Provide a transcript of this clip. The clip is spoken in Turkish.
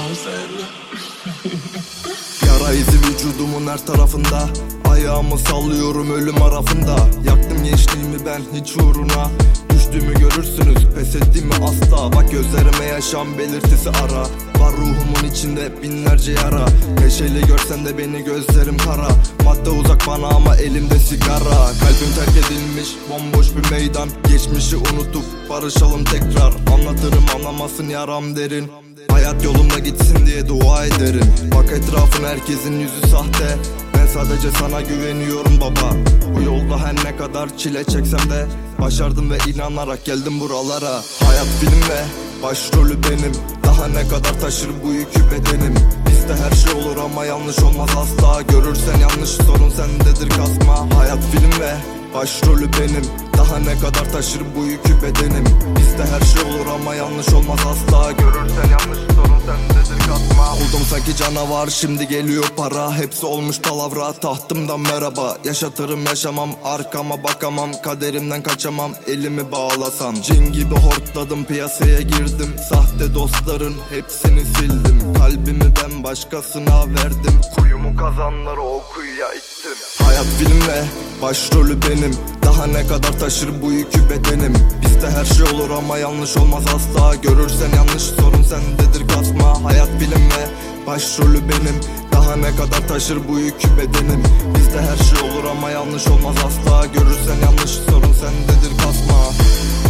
Yara izi vücudumun her tarafında, ayağımı sallıyorum ölüm arafında. Yaktım gençliğimi ben hiç uğruna, düştüğümü görürsünüz pes ettiğimi asla. Bak gözlerime yaşam belirtisi ara, var ruhumun içinde binlerce yara. Neşeli görsen de beni gözlerim kara, madde uzak bana ama elimde sigara. Kalbim terk edilmiş bomboş bir meydan, geçmişi unutup barışalım tekrar. Anlatırım anlamasın yaram derin, hayat yolunda gitsin diye dua ederim. Bak etrafın herkesin yüzü sahte, ben sadece sana güveniyorum baba. Bu yolda her ne kadar çile çeksem de başardım ve inanarak geldim buralara. Hayat film ve başrolü benim, daha ne kadar taşır bu yükü bedenim. Bizde her şey olur ama yanlış olmaz asla, görürsen yanlış sorun sendedir kasma. Hayat film ve başrolü benim, daha ne kadar taşır bu yükü bedenim. Bizde her şey olur ama yanlış olmaz asla, görürsen yanlış sorun sendedir kasma. Oldum sanki canavar, şimdi geliyor para, hepsi olmuş palavra, tahtımdan merhaba. Yaşatırım yaşamam, arkama bakamam, kaderimden kaçamam, elimi bağlasam. Cin gibi hortladım, piyasaya girdim, sahte dostların hepsini sildim. Kalbimi ben başkasına verdim, kuyumu kazanları o kuyuya ittim. Hayat film ve başrolü benim, daha ne kadar taşır bu yükü bedenim. Bizde her şey olur ama yanlış olmaz asla, görürsen yanlış sorun sendedir kasma. Hayat film ve başrolü benim, daha ne kadar taşır bu yükü bedenim. Bizde her şey olur ama yanlış olmaz asla, görürsen yanlış sorun sendedir kasma.